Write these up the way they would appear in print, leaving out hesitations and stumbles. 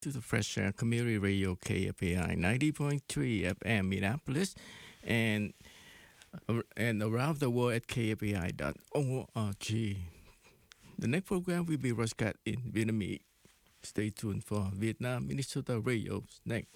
to the Fresh Air Community Radio KFAI 90.3 FM Minneapolis and around the world at kfai.org. The next program will be broadcast in Vietnamese. Stay tuned for Vietnam Minnesota Radio next.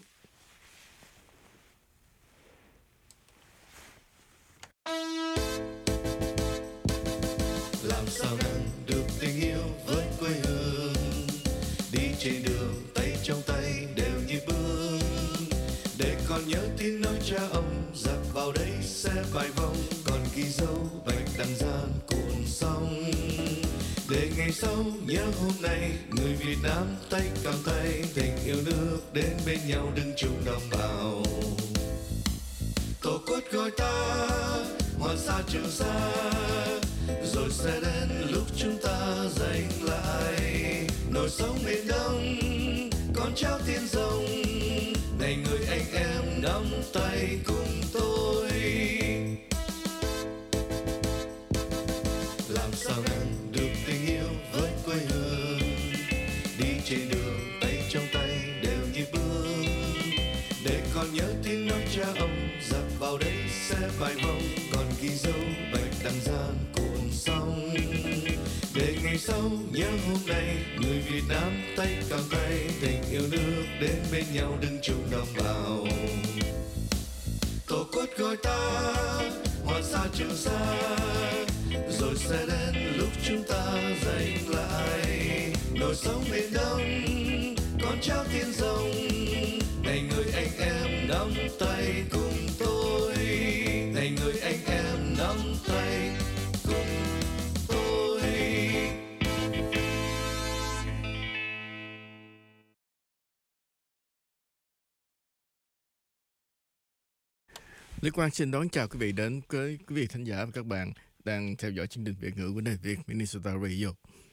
Làm sao nâng được tình yêu với quê hương, đi trên đường tay trong tay đều nhịp bước, để còn nhớ tiếng nói cha ông giặc vào đây sẽ vài vòng, còn ghi dấu bạch đằng gian cuộn sóng, để ngày sau nhớ hôm nay người Việt Nam tay cầm tay, tình yêu nước đến bên nhau đứng chung đồng bào. Tổ quốc gọi ta Hoàng Sa Trường Sa, rồi sẽ đến lúc chúng ta giành lại nổi sóng miền Đông, con cháu thiên rồng này, người anh em nắm tay cùng tôi. Làm sao nâng được tình yêu với quê hương, đi trên đường tay trong tay đều nhịp bước, để còn nhớ tiếng nói cha ông giặc vào đây sẽ vài vòng, còn ghi dấu bạch đằng gian cuộn sóng, để ngày sau nhớ hôm nay người Việt Nam tay cầm tay, tình yêu nước đến bên nhau đứng chung đồng bào. Tổ quốc gọi ta Hoàng Sa Trường Sa, rồi sẽ đến lúc chúng ta giành lại nổi sóng miền Đông, con cháu thiên rồng này, người anh em nắm tay cùng tôi, này người anh em nắm tay cùng tôi. Lê Quang xin đón chào quý vị đến với quý vị thính giả và các bạn đang theo dõi chương trình Việt ngữ của Đài Việt Minnesota Radio.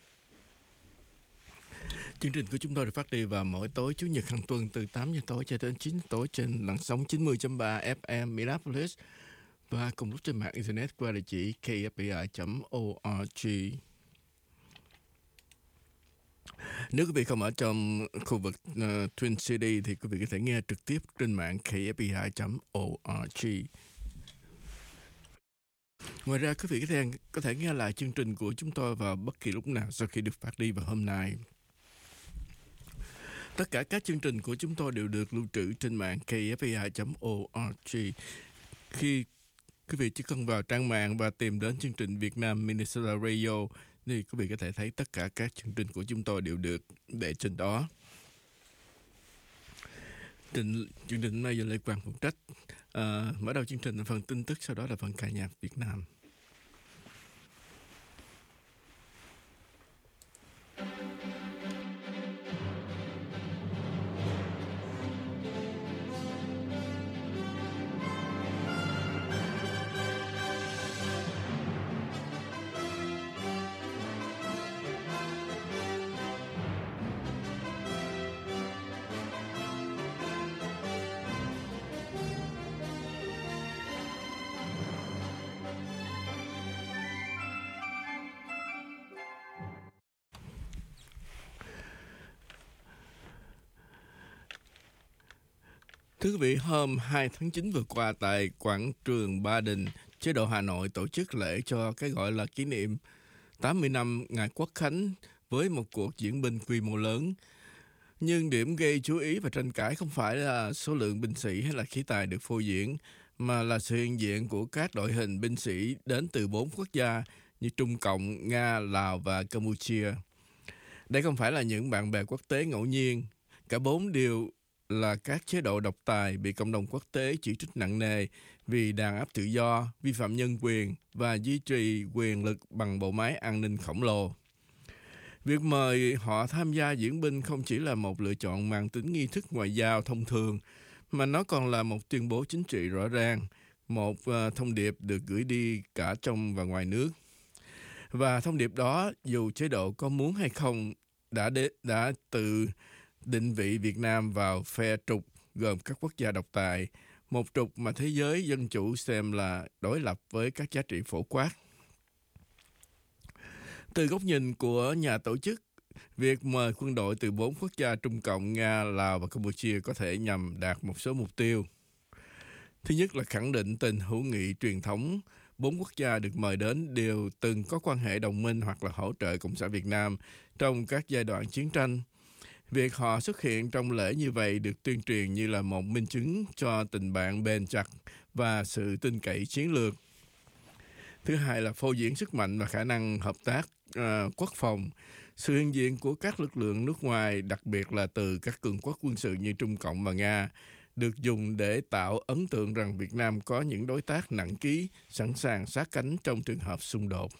Chương trình của chúng tôi được phát đi vào mỗi tối Chủ nhật hàng tuần từ 8 giờ tối cho đến 9 giờ tối trên làn sóng 90.3 FM Minneapolis và cùng lúc trên mạng Internet qua địa chỉ kfbi.org. Nếu quý vị không ở trong khu vực Twin City thì quý vị có thể nghe trực tiếp trên mạng kfbi.org. Ngoài ra quý vị có thể nghe lại chương trình của chúng tôi vào bất kỳ lúc nào sau khi được phát đi vào hôm nay. Tất cả các chương trình của chúng tôi đều được lưu trữ trên mạng kfbi.org. Khi quý vị chỉ cần vào trang mạng và tìm đến chương trình Việt Nam Minnesota Radio thì quý vị có thể thấy tất cả các chương trình của chúng tôi đều được để trên đó. Chương trình hôm nay do Lê Quang phụ trách. Mở đầu chương trình là phần tin tức, sau đó là phần ca nhạc Việt Nam. Thưa quý vị, hôm 2 tháng 9 vừa qua tại quảng trường Ba Đình, chế độ Hà Nội tổ chức lễ cho cái gọi là kỷ niệm 80 năm Ngày Quốc khánh với một cuộc diễn binh quy mô lớn. Nhưng điểm gây chú ý và tranh cãi không phải là số lượng binh sĩ hay là khí tài được phô diễn, mà là sự hiện diện của các đội hình binh sĩ đến từ 4 quốc gia như Trung Cộng, Nga, Lào và Campuchia. Đây không phải là những bạn bè quốc tế ngẫu nhiên, cả 4 đều là các chế độ độc tài bị cộng đồng quốc tế chỉ trích nặng nề vì đàn áp tự do, vi phạm nhân quyền và duy trì quyền lực bằng bộ máy an ninh khổng lồ. Việc mời họ tham gia diễn binh không chỉ là một lựa chọn mang tính nghi thức ngoại giao thông thường, mà nó còn là một tuyên bố chính trị rõ ràng, một thông điệp được gửi đi cả trong và ngoài nước. Và thông điệp đó, dù chế độ có muốn hay không, đã tự định vị Việt Nam vào phe trục gồm các quốc gia độc tài, một trục mà thế giới dân chủ xem là đối lập với các giá trị phổ quát. Từ góc nhìn của nhà tổ chức, việc mời quân đội từ 4 quốc gia Trung Cộng, Nga, Lào và Campuchia có thể nhằm đạt một số mục tiêu. Thứ nhất là khẳng định tình hữu nghị truyền thống. 4 quốc gia được mời đến đều từng có quan hệ đồng minh hoặc là hỗ trợ Cộng sản Việt Nam trong các giai đoạn chiến tranh. Việc họ xuất hiện trong lễ như vậy được tuyên truyền như là một minh chứng cho tình bạn bền chặt và sự tin cậy chiến lược. Thứ hai là phô diễn sức mạnh và khả năng hợp tác quốc phòng. Sự hiện diện của các lực lượng nước ngoài, đặc biệt là từ các cường quốc quân sự như Trung Cộng và Nga, được dùng để tạo ấn tượng rằng Việt Nam có những đối tác nặng ký, sẵn sàng sát cánh trong trường hợp xung đột.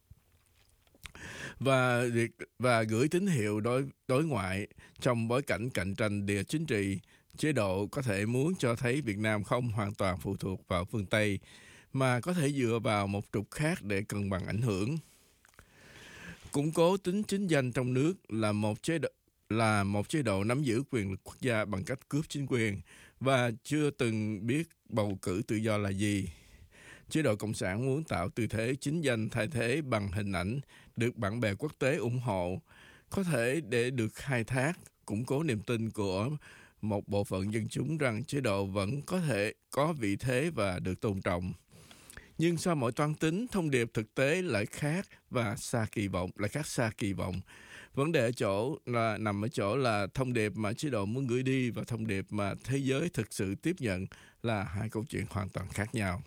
Và gửi tín hiệu đối ngoại trong bối cảnh cạnh tranh địa chính trị, chế độ có thể muốn cho thấy Việt Nam không hoàn toàn phụ thuộc vào phương Tây, mà có thể dựa vào một trục khác để cân bằng ảnh hưởng. Củng cố tính chính danh trong nước là một chế độ nắm giữ quyền lực quốc gia bằng cách cướp chính quyền và chưa từng biết bầu cử tự do là gì. Chế độ Cộng sản muốn tạo tư thế chính danh thay thế bằng hình ảnh được bạn bè quốc tế ủng hộ, có thể để được khai thác, củng cố niềm tin của một bộ phận dân chúng rằng chế độ vẫn có thể có vị thế và được tôn trọng. Nhưng sau mỗi toan tính, thông điệp thực tế lại khác xa kỳ vọng. Vấn đề nằm ở chỗ là thông điệp mà chế độ muốn gửi đi và thông điệp mà thế giới thực sự tiếp nhận là hai câu chuyện hoàn toàn khác nhau.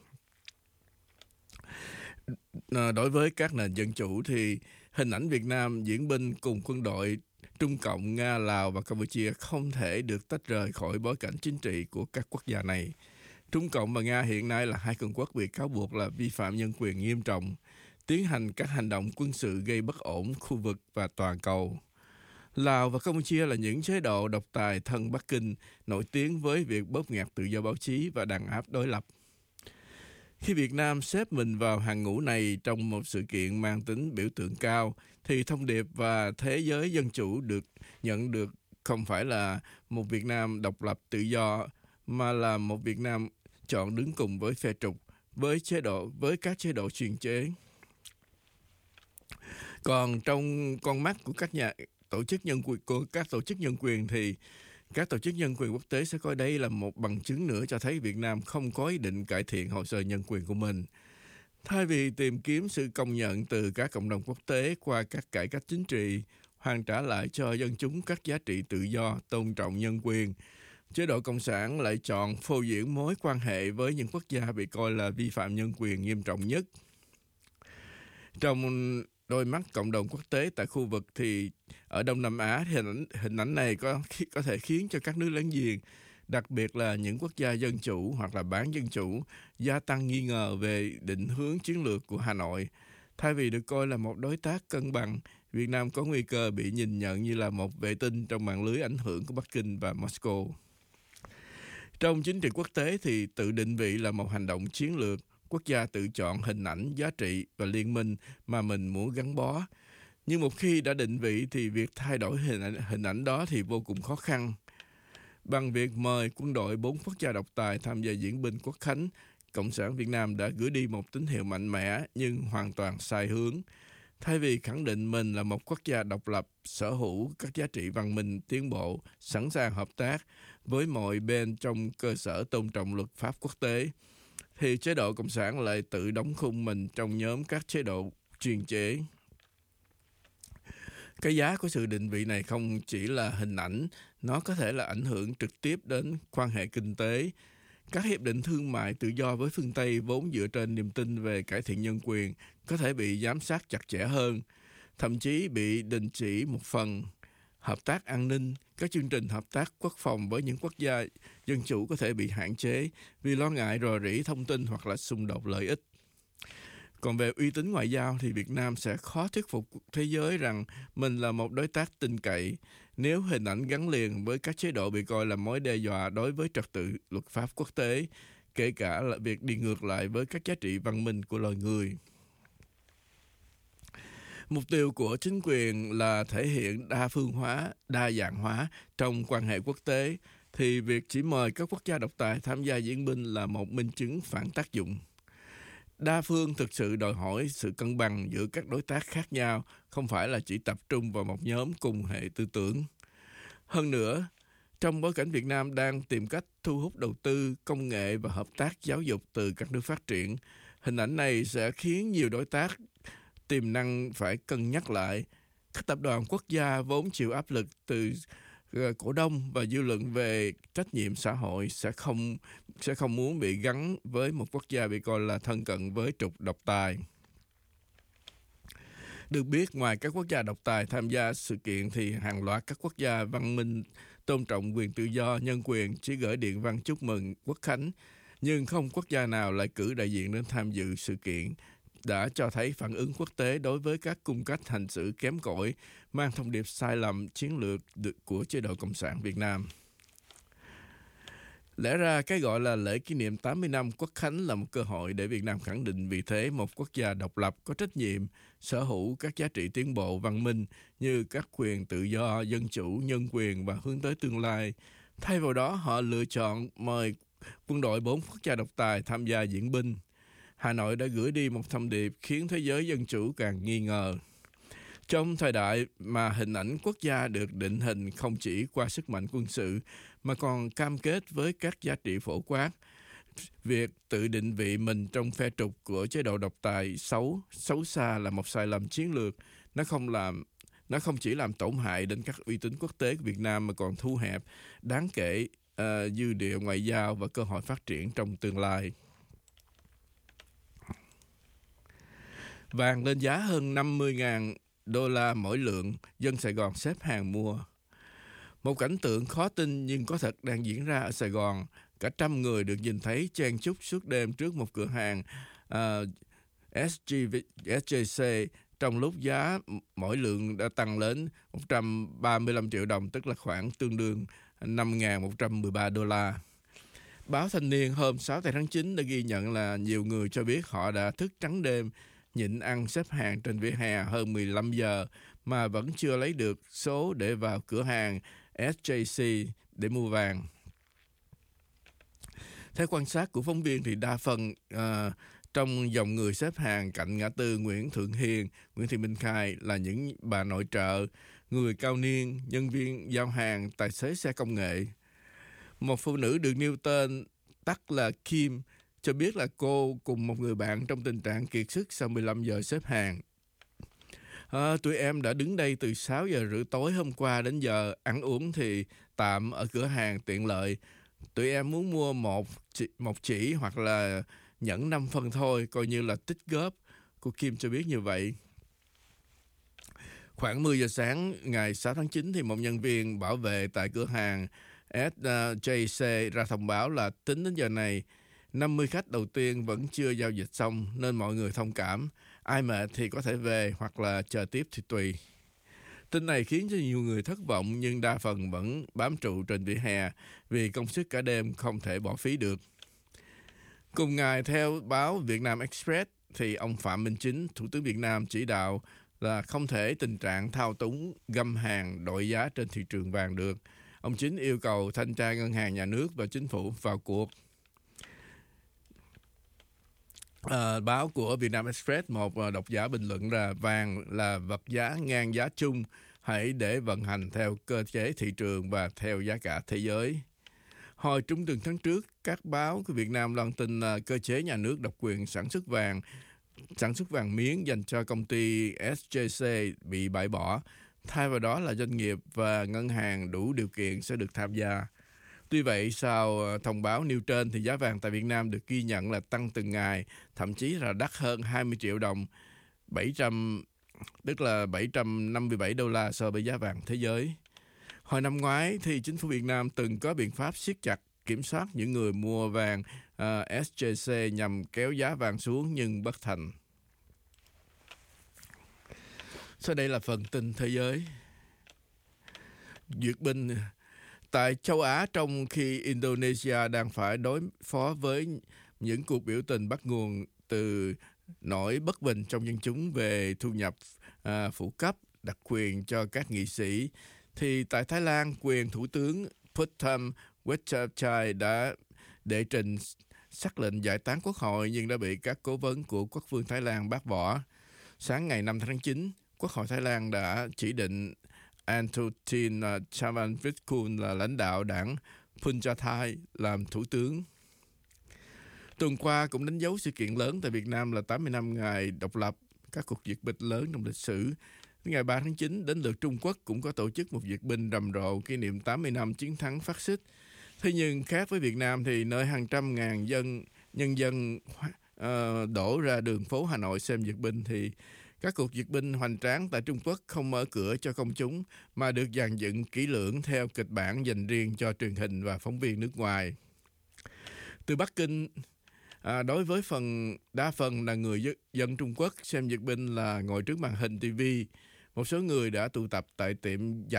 Đối với các nền dân chủ thì hình ảnh Việt Nam diễn binh cùng quân đội Trung Cộng, Nga, Lào và Campuchia không thể được tách rời khỏi bối cảnh chính trị của các quốc gia này. Trung Cộng và Nga hiện nay là hai cường quốc bị cáo buộc là vi phạm nhân quyền nghiêm trọng, tiến hành các hành động quân sự gây bất ổn khu vực và toàn cầu. Lào và Campuchia là những chế độ độc tài thân Bắc Kinh, nổi tiếng với việc bóp nghẹt tự do báo chí và đàn áp đối lập. Khi Việt Nam xếp mình vào hàng ngũ này trong một sự kiện mang tính biểu tượng cao, thì thông điệp và thế giới dân chủ được nhận được không phải là một Việt Nam độc lập tự do, mà là một Việt Nam chọn đứng cùng với phe trục, với các chế độ chuyên chế. Còn trong con mắt của các tổ chức nhân quyền thì các tổ chức nhân quyền quốc tế sẽ coi đây là một bằng chứng nữa cho thấy Việt Nam không có ý định cải thiện hồ sơ nhân quyền của mình. Thay vì tìm kiếm sự công nhận từ các cộng đồng quốc tế qua các cải cách chính trị, hoàn trả lại cho dân chúng các giá trị tự do, tôn trọng nhân quyền, chế độ Cộng sản lại chọn phô diễn mối quan hệ với những quốc gia bị coi là vi phạm nhân quyền nghiêm trọng nhất. Trong đôi mắt cộng đồng quốc tế tại khu vực thì ở Đông Nam Á, hình ảnh này có thể khiến cho các nước láng giềng, đặc biệt là những quốc gia dân chủ hoặc là bán dân chủ, gia tăng nghi ngờ về định hướng chiến lược của Hà Nội. Thay vì được coi là một đối tác cân bằng, Việt Nam có nguy cơ bị nhìn nhận như là một vệ tinh trong mạng lưới ảnh hưởng của Bắc Kinh và Moscow. Trong chính trị quốc tế thì tự định vị là một hành động chiến lược, quốc gia tự chọn hình ảnh, giá trị và liên minh mà mình muốn gắn bó. Nhưng một khi đã định vị thì việc thay đổi hình ảnh đó thì vô cùng khó khăn. Bằng việc mời quân đội 4 quốc gia độc tài tham gia diễn binh Quốc khánh, Cộng sản Việt Nam đã gửi đi một tín hiệu mạnh mẽ nhưng hoàn toàn sai hướng. Thay vì khẳng định mình là một quốc gia độc lập, sở hữu các giá trị văn minh tiến bộ, sẵn sàng hợp tác với mọi bên trong cơ sở tôn trọng luật pháp quốc tế, thì chế độ Cộng sản lại tự đóng khung mình trong nhóm các chế độ chuyên chế. Cái giá của sự định vị này không chỉ là hình ảnh, nó có thể là ảnh hưởng trực tiếp đến quan hệ kinh tế. Các hiệp định thương mại tự do với phương Tây vốn dựa trên niềm tin về cải thiện nhân quyền có thể bị giám sát chặt chẽ hơn, thậm chí bị đình chỉ một phần. Hợp tác an ninh, các chương trình hợp tác quốc phòng với những quốc gia dân chủ có thể bị hạn chế vì lo ngại rò rỉ thông tin hoặc là xung đột lợi ích. Còn về uy tín ngoại giao thì Việt Nam sẽ khó thuyết phục thế giới rằng mình là một đối tác tin cậy nếu hình ảnh gắn liền với các chế độ bị coi là mối đe dọa đối với trật tự luật pháp quốc tế, kể cả là việc đi ngược lại với các giá trị văn minh của loài người. Mục tiêu của chính quyền là thể hiện đa phương hóa, đa dạng hóa trong quan hệ quốc tế, thì việc chỉ mời các quốc gia độc tài tham gia diễn binh là một minh chứng phản tác dụng. Đa phương thực sự đòi hỏi sự cân bằng giữa các đối tác khác nhau, không phải là chỉ tập trung vào một nhóm cùng hệ tư tưởng. Hơn nữa, trong bối cảnh Việt Nam đang tìm cách thu hút đầu tư, công nghệ và hợp tác giáo dục từ các nước phát triển, hình ảnh này sẽ khiến nhiều đối tác tiềm năng phải cân nhắc lại. Các tập đoàn quốc gia vốn chịu áp lực từ cổ đông và dư luận về trách nhiệm xã hội sẽ không muốn bị gắn với một quốc gia bị coi là thân cận với trục độc tài. Được biết, ngoài các quốc gia độc tài tham gia sự kiện thì hàng loạt các quốc gia văn minh tôn trọng quyền tự do, nhân quyền chỉ gửi điện văn chúc mừng Quốc khánh, nhưng không quốc gia nào lại cử đại diện đến tham dự sự kiện, đã cho thấy phản ứng quốc tế đối với các cung cách hành xử kém cỏi, mang thông điệp sai lầm chiến lược của chế độ Cộng sản Việt Nam. Lẽ ra cái gọi là lễ kỷ niệm 80 năm Quốc khánh là một cơ hội để Việt Nam khẳng định vị thế một quốc gia độc lập có trách nhiệm, sở hữu các giá trị tiến bộ văn minh như các quyền tự do, dân chủ, nhân quyền và hướng tới tương lai. Thay vào đó, họ lựa chọn mời quân đội 4 quốc gia độc tài tham gia diễn binh. Hà Nội đã gửi đi một thông điệp khiến thế giới dân chủ càng nghi ngờ. Trong thời đại mà hình ảnh quốc gia được định hình không chỉ qua sức mạnh quân sự mà còn cam kết với các giá trị phổ quát, việc tự định vị mình trong phe trục của chế độ độc tài xấu xa là một sai lầm chiến lược. Nó không chỉ làm tổn hại đến các uy tín quốc tế của Việt Nam mà còn thu hẹp đáng kể dư địa ngoại giao và cơ hội phát triển trong tương lai. Vàng lên giá hơn 50.000 đô la mỗi lượng, dân Sài Gòn xếp hàng mua. Một cảnh tượng khó tin nhưng có thật đang diễn ra ở Sài Gòn. Cả trăm người được nhìn thấy chen chúc suốt đêm trước một cửa hàng SJC trong lúc giá mỗi lượng đã tăng lên 135 triệu đồng, tức là khoảng tương đương 5.113 đô la. Báo Thanh niên hôm 6 tháng 9 đã ghi nhận là nhiều người cho biết họ đã thức trắng đêm, nhịn ăn xếp hàng trên vỉa hè hơn 15 giờ mà vẫn chưa lấy được số để vào cửa hàng SJC để mua vàng. Theo quan sát của phóng viên thì đa phần trong dòng người xếp hàng cạnh ngã tư Nguyễn Thượng Hiền, Nguyễn Thị Minh Khai là những bà nội trợ, người cao niên, nhân viên giao hàng, tài xế xe công nghệ. Một phụ nữ được nêu tên tắt là Kim cho biết là cô cùng một người bạn trong tình trạng kiệt sức sau 15 giờ xếp hàng. Tụi em đã đứng đây từ 6 giờ rưỡi tối hôm qua đến giờ, ăn uống thì tạm ở cửa hàng tiện lợi. Tụi em muốn mua một chỉ hoặc là nhẫn 5 phân thôi, coi như là tích góp. Cô Kim cho biết như vậy. Khoảng 10 giờ sáng ngày 6 tháng 9 thì một nhân viên bảo vệ tại cửa hàng SJC ra thông báo là tính đến giờ này, 50 khách đầu tiên vẫn chưa giao dịch xong nên mọi người thông cảm. Ai mệt thì có thể về hoặc là chờ tiếp thì tùy. Tin này khiến cho nhiều người thất vọng nhưng đa phần vẫn bám trụ trên vỉa hè vì công sức cả đêm không thể bỏ phí được. Cùng ngày, theo báo Vietnam Express, thì ông Phạm Minh Chính, Thủ tướng Việt Nam chỉ đạo là không thể tình trạng thao túng, găm hàng, đội giá trên thị trường vàng được. Ông Chính yêu cầu thanh tra ngân hàng nhà nước và chính phủ vào cuộc. Báo của Vietnam Express, một độc giả bình luận là vàng là vật giá ngang giá chung, hãy để vận hành theo cơ chế thị trường và theo giá cả thế giới. Hồi trung tuần tháng trước, các báo của Việt Nam loan tin là cơ chế nhà nước độc quyền sản xuất vàng miếng dành cho công ty SJC bị bãi bỏ. Thay vào đó là doanh nghiệp và ngân hàng đủ điều kiện sẽ được tham gia. Tuy vậy, sau thông báo nêu trên thì giá vàng tại Việt Nam được ghi nhận là tăng từng ngày, thậm chí là đắt hơn 20 triệu đồng, tức là 757 đô la so với giá vàng thế giới. Hồi năm ngoái thì chính phủ Việt Nam từng có biện pháp siết chặt kiểm soát những người mua vàng SJC nhằm kéo giá vàng xuống nhưng bất thành. Sau đây là phần tin thế giới. Duyệt binh tại châu Á, trong khi Indonesia đang phải đối phó với những cuộc biểu tình bắt nguồn từ nỗi bất bình trong dân chúng về thu nhập phụ cấp, đặc quyền cho các nghị sĩ, thì tại Thái Lan, quyền Thủ tướng Paetongtarn Shinawatra đã đệ trình sắc lệnh giải tán quốc hội nhưng đã bị các cố vấn của quốc vương Thái Lan bác bỏ. Sáng ngày 5 tháng 9, Quốc hội Thái Lan đã chỉ định Antotin Charnvirakul là lãnh đạo đảng Phunchathai làm thủ tướng. Tuần qua cũng đánh dấu sự kiện lớn tại Việt Nam là 80 năm ngày độc lập, các cuộc duyệt binh lớn trong lịch sử. Ngày 3 tháng 9, đến lượt Trung Quốc cũng có tổ chức một duyệt binh rầm rộ kỷ niệm 80 năm chiến thắng phát xít. Thế nhưng khác với Việt Nam thì nơi hàng trăm ngàn nhân dân đổ ra đường phố Hà Nội xem duyệt binh thì các cuộc duyệt binh hoành tráng tại Trung Quốc không mở cửa cho công chúng mà được dàn dựng kỹ lưỡng theo kịch bản dành riêng cho truyền hình và phóng viên nước ngoài. Từ Bắc Kinh, đối với đa phần là người dân Trung Quốc, xem duyệt binh là ngồi trước màn hình TV. Một số người đã tụ tập tại tiệm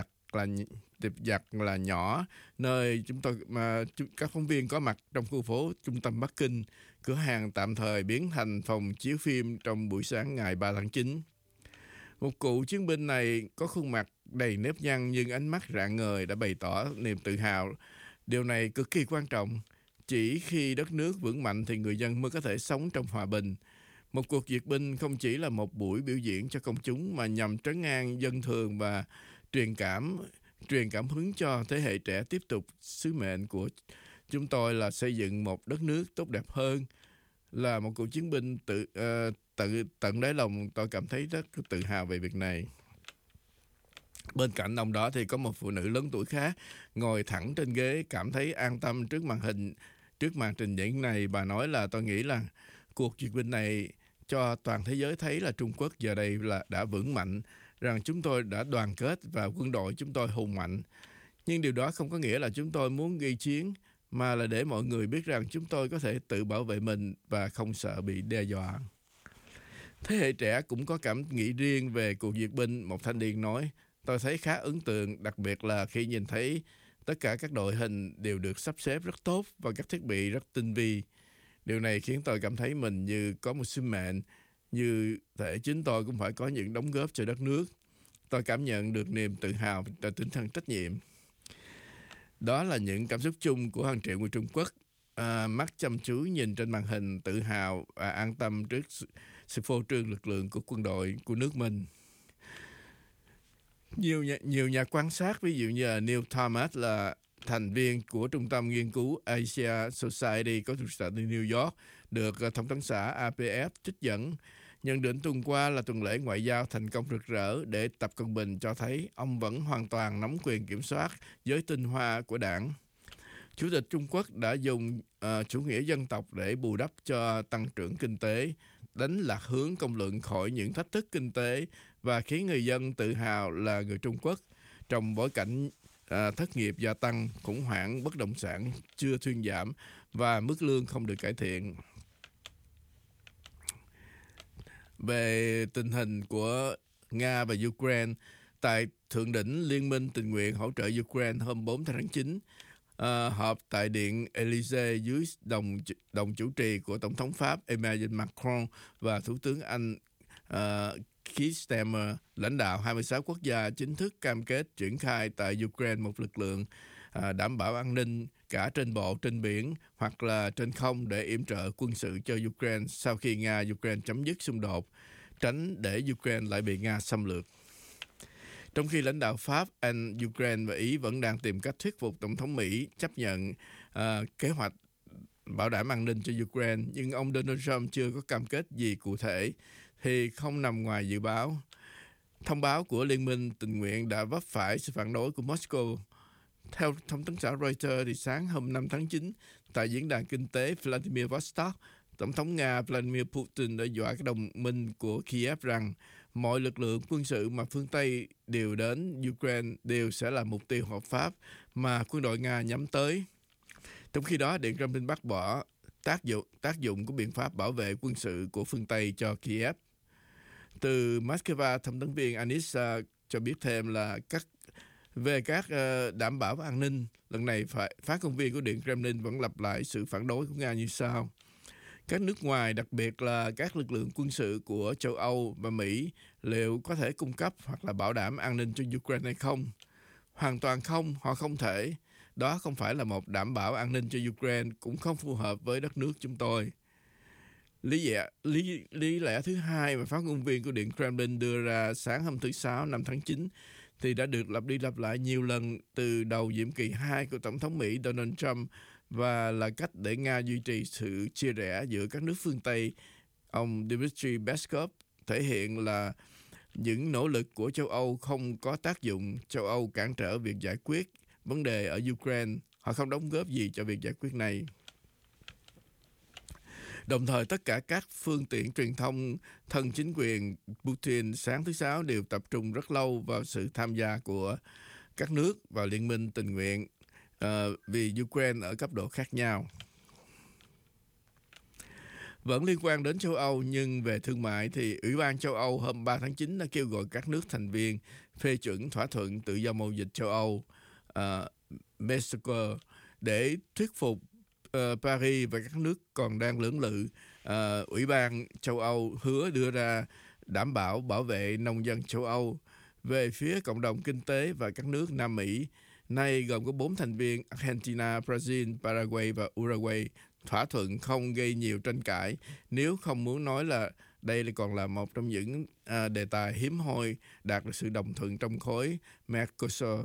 giặt là nhỏ, nơi các phóng viên có mặt trong khu phố trung tâm Bắc Kinh. Cửa hàng tạm thời biến thành phòng chiếu phim trong buổi sáng ngày 3 tháng 9. Một cựu chiến binh này có khuôn mặt đầy nếp nhăn nhưng ánh mắt rạng ngời đã bày tỏ niềm tự hào. Điều này cực kỳ quan trọng. Chỉ khi đất nước vững mạnh thì người dân mới có thể sống trong hòa bình. Một cuộc duyệt binh không chỉ là một buổi biểu diễn cho công chúng mà nhằm trấn an dân thường và truyền cảm hứng cho thế hệ trẻ tiếp tục sứ mệnh của chúng tôi là xây dựng một đất nước tốt đẹp hơn. Là một cựu chiến binh tận đáy lòng tôi cảm thấy rất tự hào về việc này. Bên cạnh ông đó thì có một phụ nữ lớn tuổi khác ngồi thẳng trên ghế cảm thấy an tâm trước màn trình diễn này. Bà nói là tôi nghĩ là cuộc duyệt binh này cho toàn thế giới thấy là Trung Quốc giờ đây là đã vững mạnh, rằng chúng tôi đã đoàn kết và quân đội chúng tôi hùng mạnh. Nhưng điều đó không có nghĩa là chúng tôi muốn gây chiến, mà là để mọi người biết rằng chúng tôi có thể tự bảo vệ mình và không sợ bị đe dọa. Thế hệ trẻ cũng có cảm nghĩ riêng về cuộc duyệt binh, một thanh niên nói. Tôi thấy khá ấn tượng, đặc biệt là khi nhìn thấy tất cả các đội hình đều được sắp xếp rất tốt và các thiết bị rất tinh vi. Điều này khiến tôi cảm thấy mình như có một sứ mệnh, như thể chính tôi cũng phải có những đóng góp cho đất nước. Tôi cảm nhận được niềm tự hào và tinh thần trách nhiệm. Đó là những cảm xúc chung của hàng triệu người Trung Quốc. Mắt chăm chú nhìn trên màn hình, tự hào và an tâm trước sự phô trương lực lượng của quân đội của nước mình. Nhiều nhà quan sát, ví dụ như Neil Thomas là thành viên của Trung tâm Nghiên cứu Asia Society có trụ sở tại New York, được Thông tấn xã APF trích dẫn, nhận định tuần qua là tuần lễ ngoại giao thành công rực rỡ để Tập Cận Bình cho thấy ông vẫn hoàn toàn nắm quyền kiểm soát giới tinh hoa của đảng. Chủ tịch Trung Quốc đã dùng chủ nghĩa dân tộc để bù đắp cho tăng trưởng kinh tế, đánh lạc hướng công luận khỏi những thách thức kinh tế và khiến người dân tự hào là người Trung Quốc trong bối cảnh thất nghiệp gia tăng, khủng hoảng bất động sản chưa thuyên giảm và mức lương không được cải thiện. Về tình hình của Nga và Ukraine, tại Thượng đỉnh Liên minh tình nguyện hỗ trợ Ukraine hôm 4 tháng 9, họp tại Điện Élysée dưới đồng chủ trì của Tổng thống Pháp Emmanuel Macron và Thủ tướng Anh Keir Starmer, lãnh đạo 26 quốc gia chính thức cam kết triển khai tại Ukraine một lực lượng đảm bảo an ninh cả trên bộ, trên biển hoặc là trên không để yểm trợ quân sự cho Ukraine sau khi Nga-Ukraine chấm dứt xung đột, tránh để Ukraine lại bị Nga xâm lược. Trong khi lãnh đạo Pháp, Anh, Ukraine và Ý vẫn đang tìm cách thuyết phục Tổng thống Mỹ chấp nhận kế hoạch bảo đảm an ninh cho Ukraine, nhưng ông Donald Trump chưa có cam kết gì cụ thể, thì không nằm ngoài dự báo. Thông báo của Liên minh tình nguyện đã vấp phải sự phản đối của Moscow. Theo thông tấn xã Reuters, thì sáng hôm 5 tháng 9, tại diễn đàn kinh tế Vladivostok, Tổng thống Nga Vladimir Putin đã dọa các đồng minh của Kiev rằng mọi lực lượng quân sự mà phương Tây điều đến Ukraine đều sẽ là mục tiêu hợp pháp mà quân đội Nga nhắm tới. Trong khi đó, Điện Kremlin bác bỏ tác dụng của biện pháp bảo vệ quân sự của phương Tây cho Kiev. Từ Moscow, thông tấn viên Anissa cho biết thêm là về các đảm bảo an ninh, lần này phát ngôn viên của Điện Kremlin vẫn lặp lại sự phản đối của Nga như sau. Các nước ngoài, đặc biệt là các lực lượng quân sự của châu Âu và Mỹ, liệu có thể cung cấp hoặc là bảo đảm an ninh cho Ukraine hay không? Hoàn toàn không, họ không thể. Đó không phải là một đảm bảo an ninh cho Ukraine, cũng không phù hợp với đất nước chúng tôi. Lý lẽ thứ hai mà phát ngôn viên của Điện Kremlin đưa ra sáng hôm thứ Sáu 5 tháng 9 thì đã được lặp đi lặp lại nhiều lần từ đầu nhiệm kỳ 2 của Tổng thống Mỹ Donald Trump và là cách để Nga duy trì sự chia rẽ giữa các nước phương Tây. Ông Dmitry Peskov thể hiện là những nỗ lực của châu Âu không có tác dụng, châu Âu cản trở việc giải quyết vấn đề ở Ukraine, họ không đóng góp gì cho việc giải quyết này. Đồng thời, tất cả các phương tiện truyền thông thân chính quyền Putin sáng thứ Sáu đều tập trung rất lâu vào sự tham gia của các nước vào liên minh tình nguyện vì Ukraine ở cấp độ khác nhau. Vẫn liên quan đến châu Âu nhưng về thương mại thì Ủy ban châu Âu hôm 3 tháng 9 đã kêu gọi các nước thành viên phê chuẩn thỏa thuận tự do mậu dịch châu Âu Mexico để thuyết phục Paris và các nước còn đang lưỡng lự. Ủy ban châu Âu hứa đưa ra đảm bảo bảo vệ nông dân châu Âu. Về phía cộng đồng kinh tế và các nước Nam Mỹ, nay gồm có 4 thành viên Argentina, Brazil, Paraguay và Uruguay, thỏa thuận không gây nhiều tranh cãi, nếu không muốn nói là đây còn là một trong những đề tài hiếm hoi đạt được sự đồng thuận trong khối Mercosur.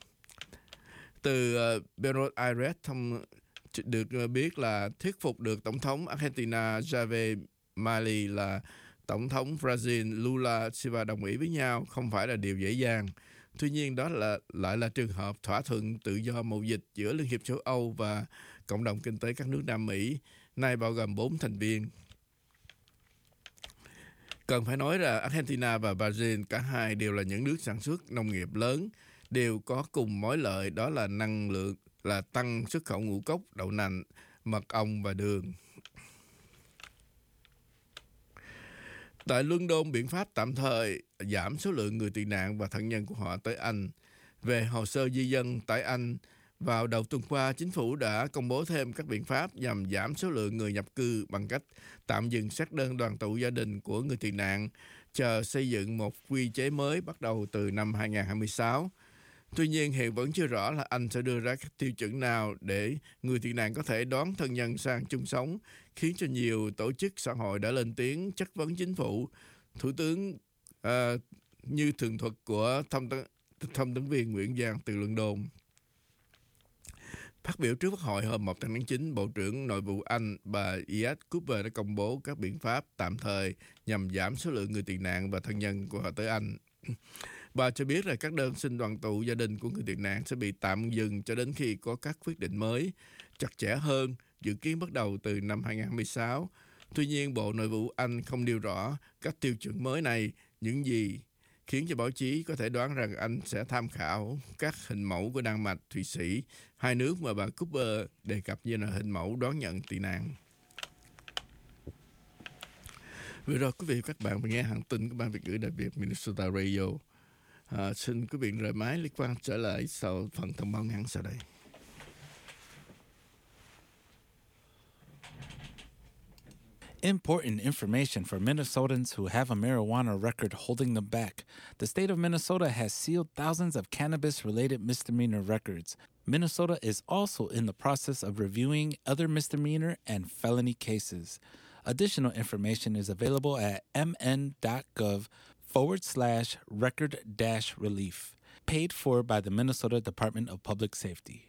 Từ Buenos Aires được biết là thuyết phục được Tổng thống Argentina Javier Milei là Tổng thống Brazil Lula Silva đồng ý với nhau không phải là điều dễ dàng. Tuy nhiên đó lại là trường hợp thỏa thuận tự do mậu dịch giữa Liên hiệp châu Âu và cộng đồng kinh tế các nước Nam Mỹ, nay bao gồm 4 thành viên. Cần phải nói là Argentina và Brazil cả hai đều là những nước sản xuất nông nghiệp lớn, đều có cùng mối lợi, đó là năng lượng, là tăng xuất khẩu ngũ cốc, đậu nành, mật ong và đường. Tại London, biện pháp tạm thời giảm số lượng người tị nạn và thân nhân của họ tới Anh. Về hồ sơ di dân tại Anh, vào đầu tuần qua, chính phủ đã công bố thêm các biện pháp nhằm giảm số lượng người nhập cư bằng cách tạm dừng xét đơn đoàn tụ gia đình của người tị nạn, chờ xây dựng một quy chế mới bắt đầu từ năm 2026. Tuy nhiên, hiện vẫn chưa rõ là Anh sẽ đưa ra các tiêu chuẩn nào để người tị nạn có thể đón thân nhân sang chung sống, khiến cho nhiều tổ chức xã hội đã lên tiếng chất vấn chính phủ. Thủ tướng như tường thuật của thông tấn viên Nguyễn Giang từ London. Phát biểu trước Quốc hội hôm 1 tháng 9, Bộ trưởng Nội vụ Anh bà Ian Cooper đã công bố các biện pháp tạm thời nhằm giảm số lượng người tị nạn và thân nhân của họ tới Anh. Bà cho biết là các đơn xin đoàn tụ gia đình của người tị nạn sẽ bị tạm dừng cho đến khi có các quyết định mới, chặt chẽ hơn, dự kiến bắt đầu từ năm 2026. Tuy nhiên, Bộ Nội vụ Anh không nêu rõ các tiêu chuẩn mới này những gì, khiến cho báo chí có thể đoán rằng Anh sẽ tham khảo các hình mẫu của Đan Mạch, Thụy Sĩ, hai nước mà bà Cooper đề cập như là hình mẫu đón nhận tị nạn. Vừa rồi quý vị và các bạn vừa nghe hãng tin của Ban Việt ngữ Đại Việt Minnesota Radio. Xin quý vị rời máy, Lý Quang trở lại sau phần thông báo ngắn sau đây. Important information for Minnesotans who have a marijuana record holding them back. The state of Minnesota has sealed thousands of cannabis-related misdemeanor records. Minnesota is also in the process of reviewing other misdemeanor and felony cases. Additional information is available at mn.gov/record-relief, paid for by the Minnesota Department of Public Safety.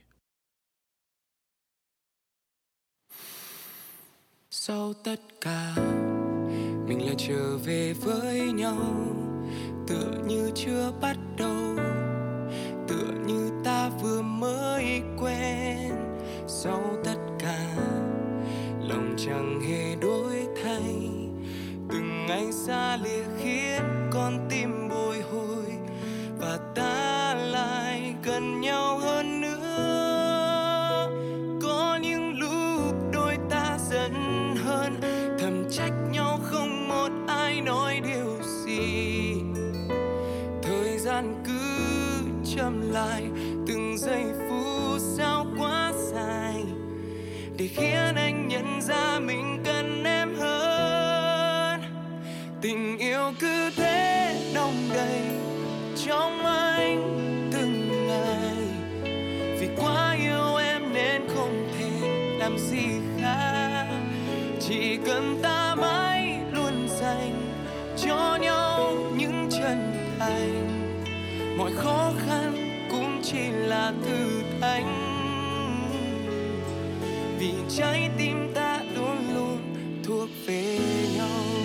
Sau tất cả, mình lại trở về với nhau, tựa như chưa bắt đầu, tựa như ta vừa mới quen. Sau tất cả, lòng chẳng hề đổi thay, từng ngày xa lìa khiến con tim bồi hồi, và ta lại gần nhau hơn nữa. Có những lúc đôi ta giận hơn, thầm trách nhau không một ai nói điều gì. Thời gian cứ chậm lại, từng giây phút sao quá dài, để khiến anh nhận ra mình cần em hơn. Tình yêu cứ thế đong đầy trong anh từng ngày, vì quá yêu làm gì khác. Chỉ cần ta mãi luôn dành cho nhau những chân thành, mọi khó khăn cũng chỉ là thử thách. Vì trái tim ta luôn luôn thuộc về nhau.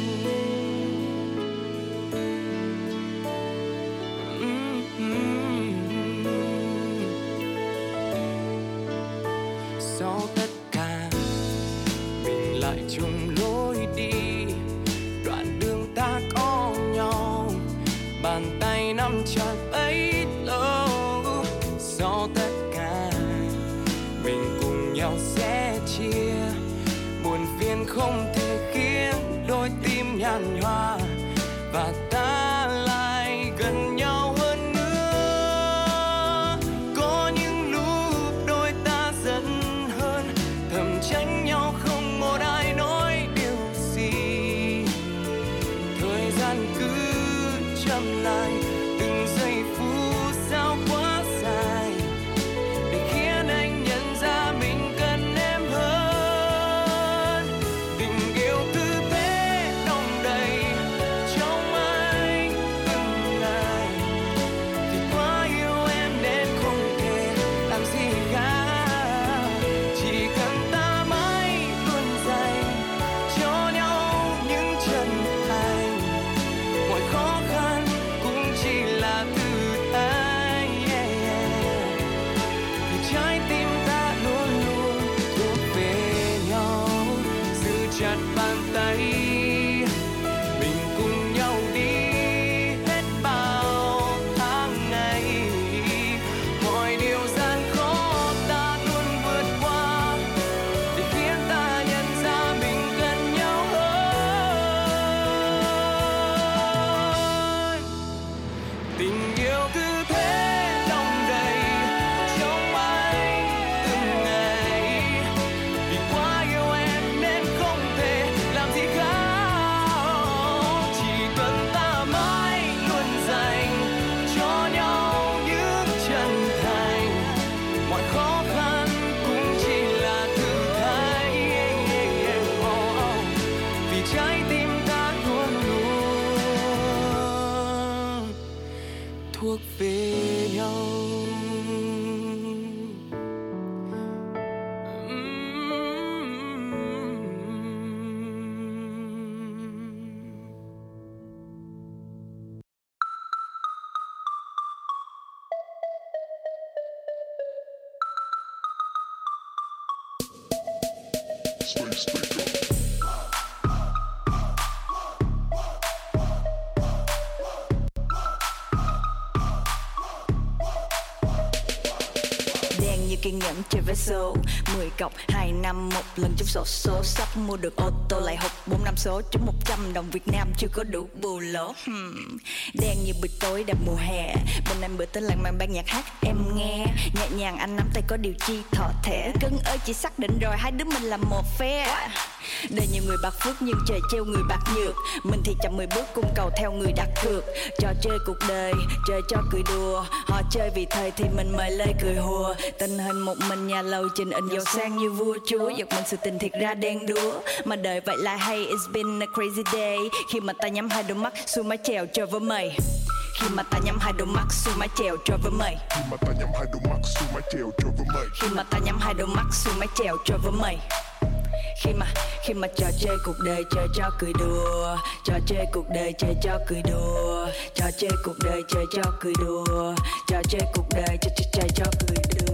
Sau tất cả mình lại chung lối đi, đoạn đường ta có nhau, bàn tay nắm chặt bấy lâu. Sau tất cả mình cùng nhau sẽ chia, buồn phiền không thể khiến đôi tim nhàn nhòa, và ta lại gần nhau hơn nữa. Có những lúc đôi ta giận hơn, thầm tránh nhau không một ai nói điều gì. Thời gian cứ chậm lại, từng giây phút sao quá dài, để khiến anh nhận ra mình cần em hơn. Tình yêu cứ thế đong đầy trong anh từng ngày, vì quá yêu em nên không thể làm gì khác. Chỉ cần ta mãi luôn dành cho nhau những chân thành, mọi khó khăn cũng chỉ là thử thách. Vì trái tim ta luôn luôn thuộc về nhau, giữ chặt bàn tay mình cùng nhau đi hết bao tháng ngày. Mọi điều gian khó ta luôn vượt qua, để khiến ta nhận ra mình gần nhau hơn. Tình yêu cứ thế đong đầy trong anh từng ngày, vì quá yêu em nên không thể làm gì khác. Chỉ cần ta mãi luôn dành cho nhau những chân thành, mọi khó khăn cũng chỉ là thử thách. Vì trái tim ta luôn luôn thuộc về nhau. Đen như kiên nhẫn chơi vé số 10 cọc 2 năm một lần trúng xổ số. Sắp mua được ô tô lại hụt 4 năm số, trúng 100 đồng Việt Nam chưa có đủ bù lỗ. Đen như buổi tối đẹp mùa hè, bên anh bữa tới làng mang ban nhạc hát em nghe. Nhẹ nhàng anh nắm tay có điều chi thọ thể, cưng ơi chỉ xác định rồi hai đứa mình là một phe. Đời nhiều người bạc phước nhưng trời treo người bạc nhược, mình thì chậm 10 bước cung cầu theo người đặt cược. Trò chơi cuộc đời chơi cho cười đùa, họ chơi vì thời thì mình mời lơi cười hùa. Tình hình một mình nhà lầu trình in giàu sang như vua chúa, giật mình sự tình thiệt ra đen đúa. Mà đời vậy là hay, it's been a crazy day. Khi mà ta nhắm hai đôi mắt xuôi mái chèo trôi với mây. Khi mà ta nhắm hai đôi mắt xuôi mái chèo trôi với mây. Khi mà ta nhắm hai đôi mắt xuôi mái chèo trôi với mây. Khi mà ta nhắm hai đôi mắt xuôi mái chèo trôi với mây. Khi mà trò chơi cuộc đời chơi cho cười đùa, trò chơi cuộc đời chơi cho cười đùa, trò chơi cuộc đời chơi cho cười đùa, trò chơi cuộc đời chơi cho cười đùa.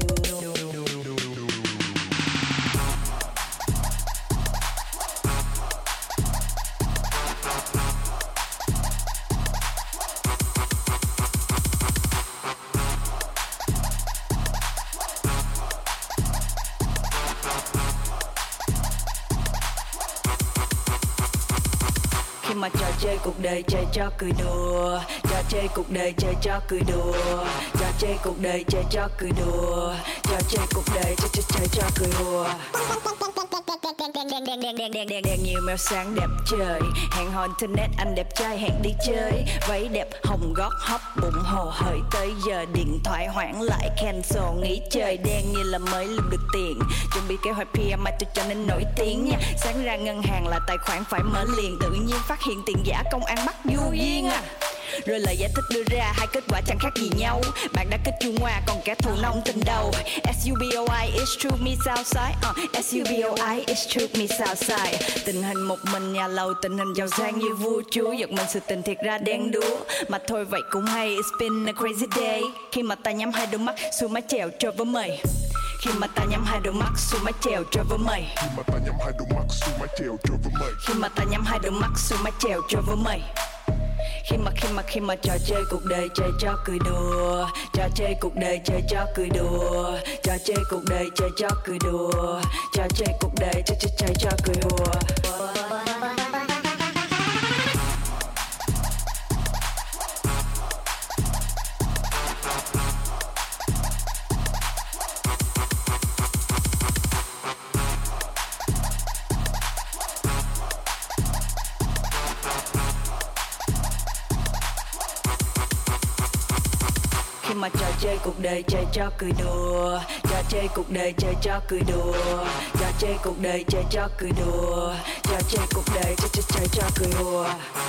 Khi mà trò chơi cuộc đời chơi cho cười đùa, trò chơi cuộc đời chơi cho cười đùa, trò chơi cuộc đời chơi cho cười đùa, trò chơi cuộc đời chơi cho cười đùa. Đèn nhiều màu sáng đẹp trời, hẹn hò internet anh đẹp trai hẹn đi chơi, váy đẹp hồng gót hấp bụng hồ hởi tới giờ điện thoại hoãn lại cancel nghỉ chơi. Đen như là mới lượm được tiền, chuẩn bị kế hoạch PR mai tôi cho nên nổi tiếng nha. Sáng ra ngân hàng là tài khoản phải mở liền, tự nhiên phát hiện tiền giả công an bắt vô duyên à. Rồi lời giải thích đưa ra hai kết quả chẳng khác gì nhau. Bạn đã kết chung hoa còn kẻ thù nông tình đầu. SUBOI it's true me Southside, SUBOI it's true me Southside. Tình hình một mình nhà lầu, tình hình giàu sang như vua chúa. Giật mình sự tình thiệt ra đen đúa, mà thôi vậy cũng hay. It's been a crazy day. Khi mà ta nhắm hai đôi mắt xuống mái chèo trôi với mây. Khi mà ta nhắm hai đôi mắt xuống mái chèo trôi với mây. Khi mà ta nhắm hai đôi mắt xuống mái chèo trôi với mây. Khi mà ta nhắm hai đôi mắt xuống mái chèo trôi với mây. Khi mà trò chơi cuộc đời chơi cho cười đùa, trò chơi cuộc đời chơi cho cười đùa, trò chơi cuộc đời chơi cho cười đùa, trò chơi cuộc đời chơi cho cười đùa. Mà trò chơi cuộc đời chơi cho cười đùa, trò chơi cuộc đời chơi cho cười đùa, trò chơi cuộc đời chơi cho cười đùa, trò chơi cuộc đời chơi cho cười đùa.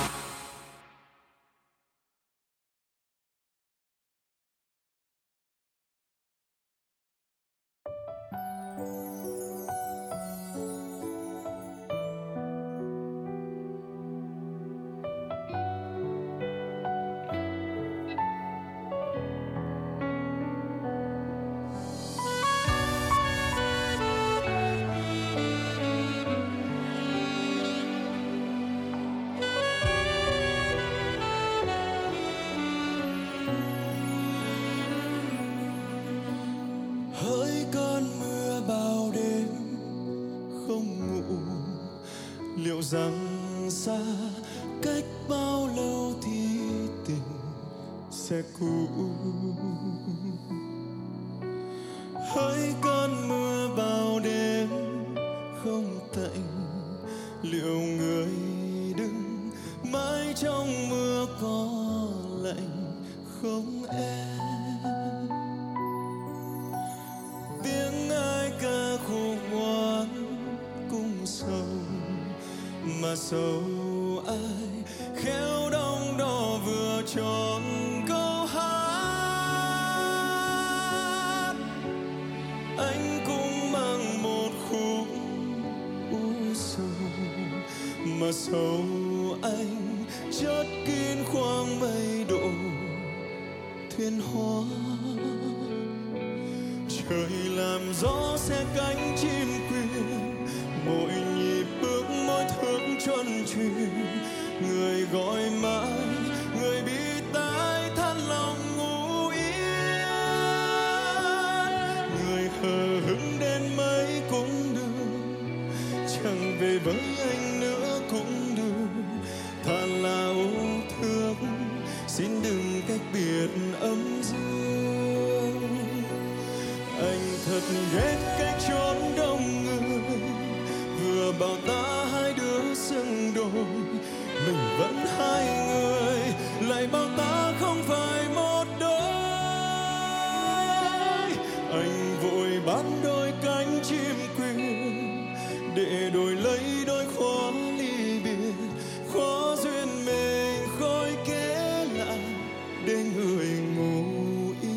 Hỡi cơn mưa bao đêm không ngủ, liệu rằng xa cách bao lâu thì tình sẽ cũ. Hỡi cơn mưa bao đêm không tạnh, liệu người đứng mãi trong mưa có lạnh không em? Tiếng ai ca khúc ngoan cung sầu, mà sầu ai khéo đong đo vừa chọn câu hát. Anh cũng mang một khúc u sầu, mà sầu anh chất kín khoang mây độ thuyền hoa. Trời làm gió xe cánh chim quyên, mỗi nhịp bước mỗi thước chân truyền. Người gọi mãi, người bị tai than lòng ngủ yên. Người hờ hững đến mấy cũng được, chẳng về với anh nữa cũng được. Than là ô thương, xin đừng cách biệt âm dương. Anh thật ghét cách chốn đông người, vừa bảo ta hai đứa xứng đôi, mình vẫn hai người, lại bảo ta không phải một đôi. Anh vội bán đôi cánh chim quyên, để đổi lấy đôi khó ly biệt. Khó duyên mình khói kể lại, để người ngủ yên.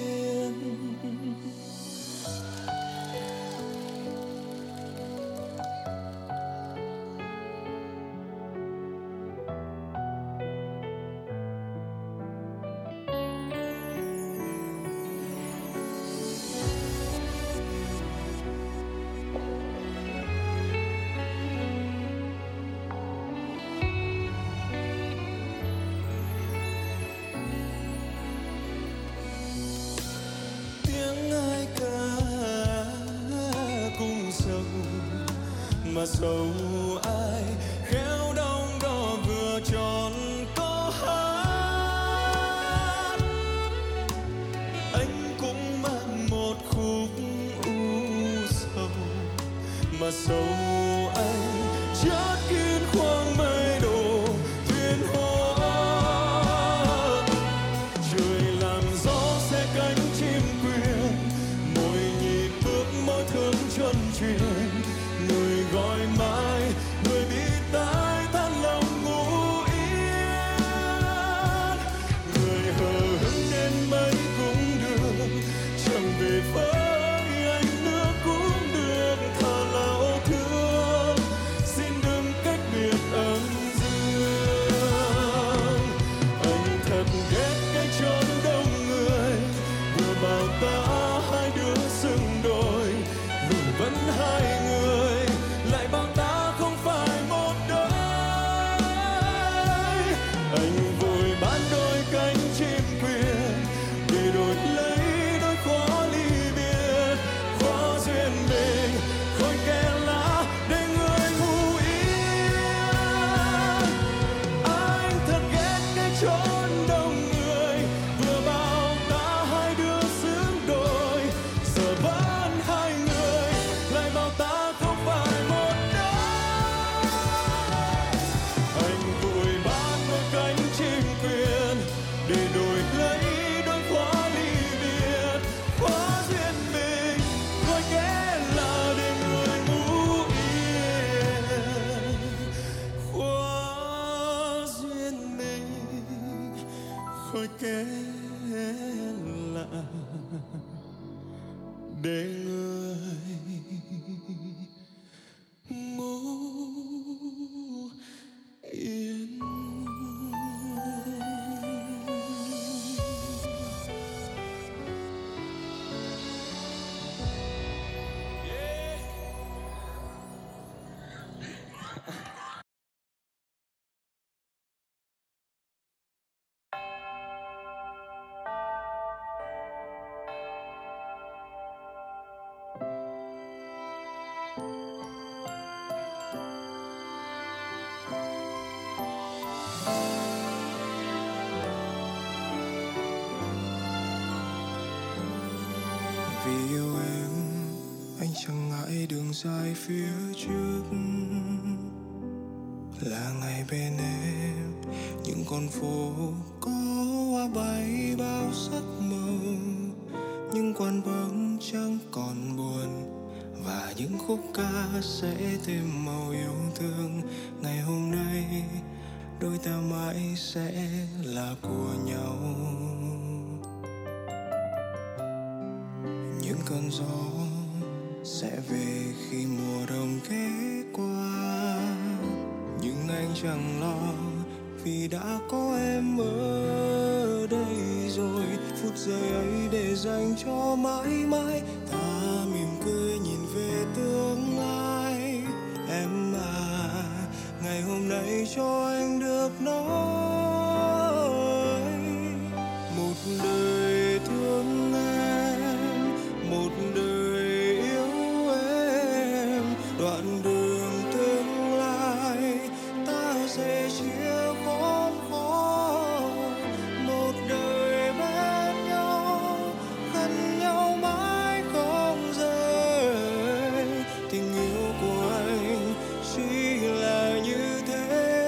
Mà sầu ai khéo đong đo vừa chọn câu hát. Anh cũng mang một khúc u sầu, mà sầu chót kín khoang mây đổ thuyền hoa. Trời làm gió xe cánh chim quyền, mỗi nhịp bước mỗi thương chân truyền. Người gọi mãi, người bị tai than lòng ngủ yên. Người hờ hững đến mấy cũng được, chẳng về với anh nữa cũng được. Thà là ô thương, xin đừng cách biệt âm dương. Anh thật ghét cái chốn đông người, vừa bảo ta hai đứa xứng đôi, rồi vẫn hai người, lại bảo ta không phải một đôi. Anh vội bán đôi cánh chim quyền để đổi lấy đôi khó ly biệt. Khó duyên mình khói kẻ lá để người ngủ yên. Anh thật ghét cái chốn đông người, vừa bảo ta hai đứa xứng đôi, giờ vẫn hai người, lại bảo ta không phải một đôi. Anh vội bán đôi cánh chim quyền để đổi lấy đôi khóa ly biệt. Khóa duyên mình khói kẻ là để người ngủ yên. Khóa duyên mình khói kẻ là để người ngủ yên. Vì yêu em, anh chẳng ngại đường dài phía trước. Là ngày bên em, những con phố có hoa bay bao sắc màu. Những quán bóng chẳng còn buồn, và những khúc ca sẽ thêm màu yêu thương. Ngày hôm nay, đôi ta mãi sẽ là của nhau. Những cơn gió sẽ về khi mùa đông ghé qua, nhưng anh chẳng lo vì đã có em ở đây rồi. Phút giây ấy để dành cho mãi mãi, ta mỉm cười nhìn về tương lai. Em à, ngày hôm nay cho anh được nói một đời thương em, một đời yêu em. Đoạn đường tương lai ta sẽ chia khốn khó, một đời bên nhau, gần nhau mãi không rời. Tình yêu của anh chỉ là như thế,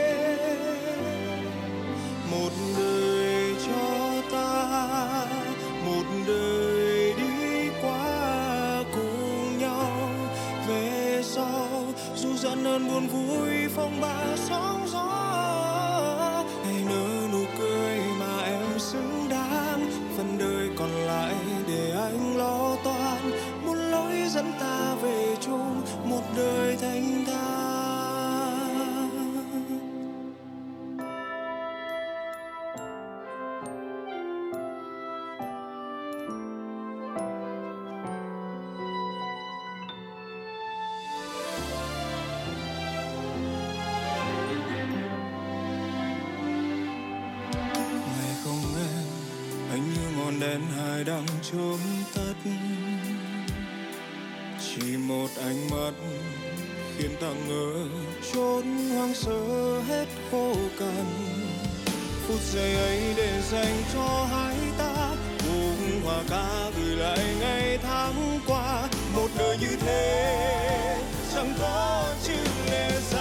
một đời cho ta, một đời đi qua cùng nhau. Về sau dù giận hơn buồn vui, phong ba sóng gió, hãy nở nụ cười mà em xứng đáng. Phần đời còn lại để anh lo toan, một lối dẫn ta về chung một đời thanh thản. Ngày không em, anh như ngọn đèn hai đang chớm tắt. Chỉ một ánh mắt khiến ta ngỡ chốn hoang sơ hết khô cằn. Phút giây ấy để dành cho hai ta, cùng hòa ca gửi lại ngày tháng qua. Một đời như thế chẳng có chữ lệ.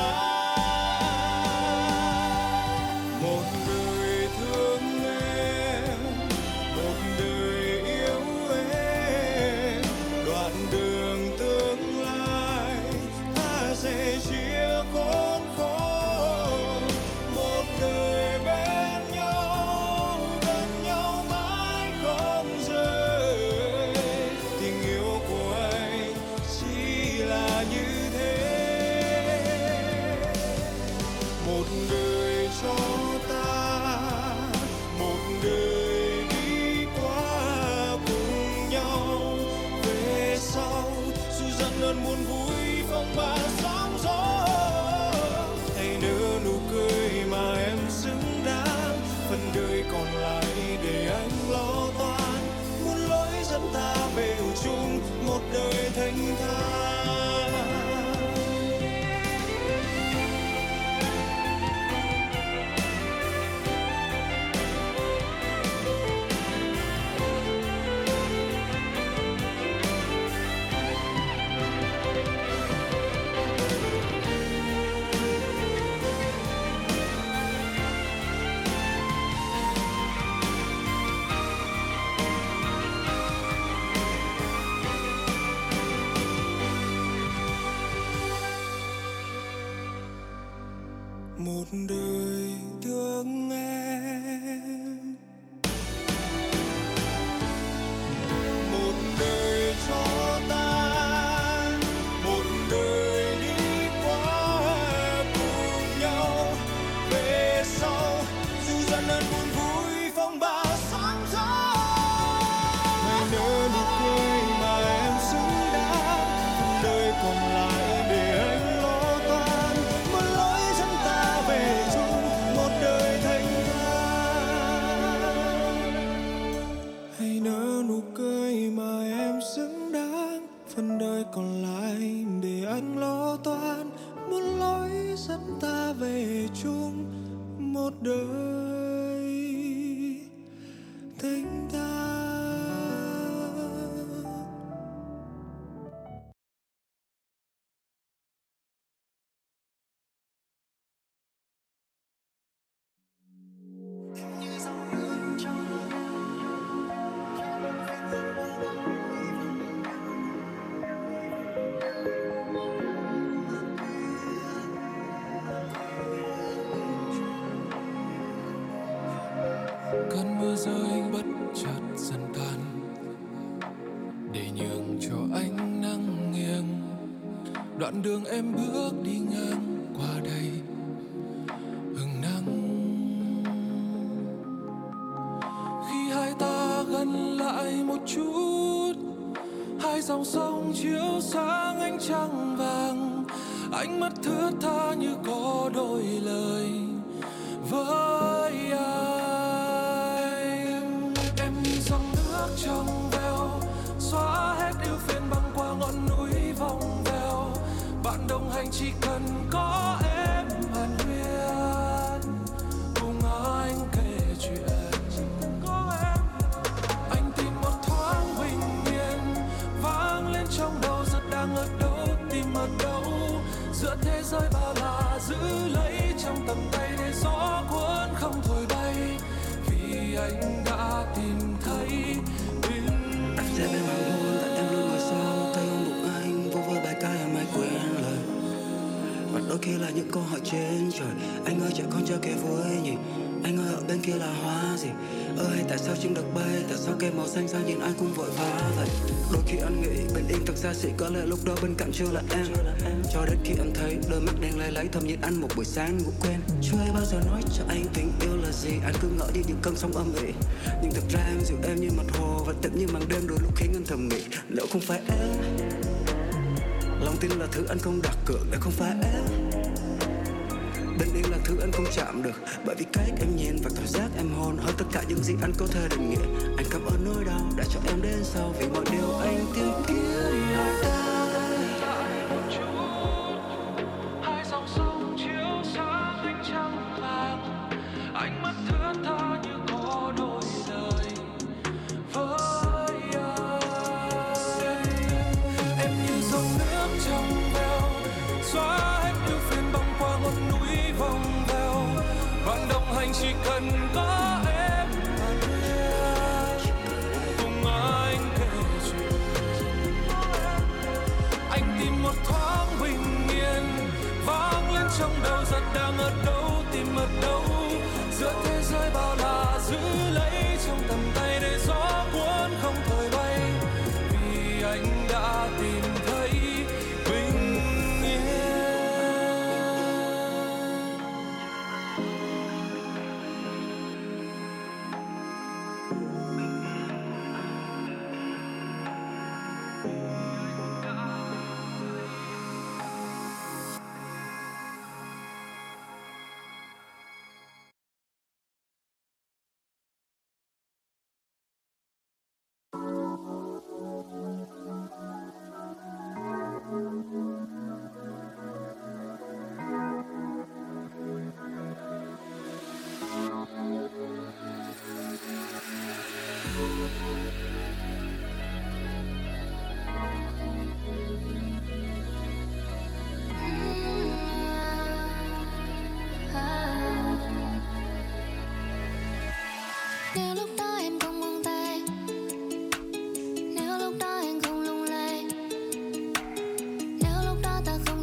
ơn buồn vui phong ba sóng gió. Hãy nở nụ cười mà em xứng đáng, phần đời còn lại để anh lo toan. Muốn lối dẫn ta về chung một đời thanh thản. Một đời thương em, một đời cho ta, một đời đi qua cùng nhau. Về sau dù gian nan buồn vui phong ba sóng gió, hãy nở nụ cười mà em xứng đáng, phần đời còn lại để anh lo toan. Một lối dẫn ta về chung một đời thanh thản. Hãy nở nụ cười mà em xứng đáng, phần đời còn lại để anh lo toan. Một lối dẫn ta về chung một đời thanh thản. Cơn mưa rơi bất chợt dần tan, để nhường cho ánh nắng nghiêng. Đoạn đường em bước đi ngang qua đây hừng nắng. Khi hai ta gần lại một chút, hai dòng sông chiếu sáng ánh trăng vàng. Ánh mắt thướt tha như có đôi lời với anh. Em như dòng nước trong veo, xóa hết ưu phiền băng qua ngọn núi vòng vèo. Bạn đồng hành chỉ cần có em hàn huyên, cùng anh kể chuyện. Anh tìm một thoáng bình yên, vang lên trong đầu giật đang ở đâu, tìm ở đâu. Giữa thế giới bao la giữ lấy trong tầm tay để gió cuốn không thổi bay. Vì anh đã tìm thấy bình yên. Anh sẽ bên hoàng hôn và em luôn ngồi sau tay ôm bụng anh, vô vơ bài ca em ai quên lời. Và đôi khi là những câu hỏi trên trời. Anh ơi trẻ con chưa kể vui nhỉ? Anh ơi ở bên kia là hoa gì? Ơi tại sao chim được bay? Tại sao cây màu xanh sao nhìn ai cũng vội vã vậy? Đôi khi anh nghĩ bình yên thật xa xỉ, có lẽ lúc đó bên cạnh chưa là em. Cho đến khi anh thấy đôi mắt đen lay lấy thầm nhìn anh một buổi sáng ngủ quên. Chưa ai bao giờ nói cho anh tình yêu là gì. Anh cứ ngỡ đi những cơn sóng âm ỉ, nhưng thực ra em dịu em như mặt hồ và tĩnh như màn đêm đôi lúc khiến anh thầm nghĩ nếu không phải em. Lòng tin là thứ anh không đặt cược để không phải em. Bình yên là thứ anh không chạm được, bởi vì cách em nhìn và cảm giác em hôn hơn tất cả những gì anh có thể định nghĩa. Anh cảm ơn nỗi đau đã cho em đến sau, vì mọi điều anh tìm kiếm. Hai dòng sông chiếu sáng ánh trăng vàng, ánh mắt thướt tha như có đôi lời với anh. Em như dòng nước trong veo, xóa hết ưu phiền băng qua ngọn núi vòng vèo. Bạn đồng hành chỉ cần có em hàn huyên, cùng anh kể chuyện. Anh tìm một thoáng bình yên, vang lên trong đầu giật đang ở đâu, tìm ở đâu. Giữa thế giới bao la giữ lấy trong tầm tay để gió cuốn không thổi bay. Vì anh đã tìm thấy bình yên.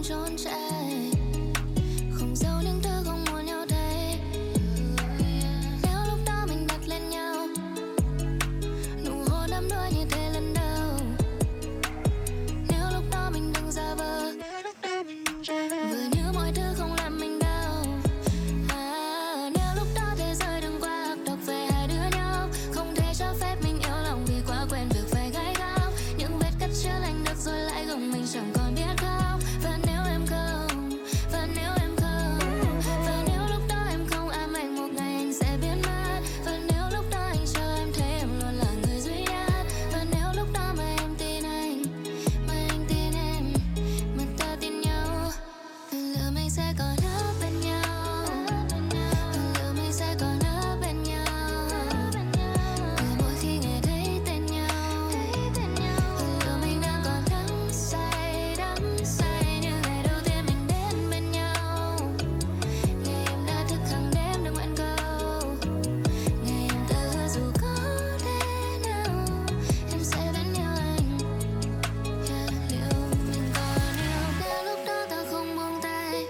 không trốn chạy, không giấu những thứ không muốn nhau thấy. Nếu lúc đó mình đặt lên nhau nụ hôn đắm đuối như thế lần đầu, nếu lúc đó mình đừng giả vờ, vừa như mọi thứ không làm mình đau. Nếu lúc đó thế giới đừng quá ác độc về hai đứa nhau, không thể cho phép mình yêu lòng vì quá quen việc phải gay gao. Những vết cắt chữa lành được rồi lại gồng mình chẳng còn biết khóc. Và nếu em không, và nếu em không, và nếu lúc đó em không ám ảnh một ngày anh sẽ biến mất. Và nếu lúc đó anh cho em thấy em luôn là người duy nhất. Và nếu lúc đó mà em tin anh, mà anh tin em, mà ta tin nhau, lỡ mình sẽ còn ở bên nhau, lỡ mình sẽ còn ở bên nhau. Mỗi khi nghe thấy tên nhau, lỡ mình đang còn đắm say như ngày đầu tiên mình đến bên nhau. Ngày em đã thức hàng đêm đừng nguyện cầu, ngày em ta hứa dù có thế nào em sẽ vẫn yêu anh. Liệu mình còn yêu nếu lúc đó ta không buông tay?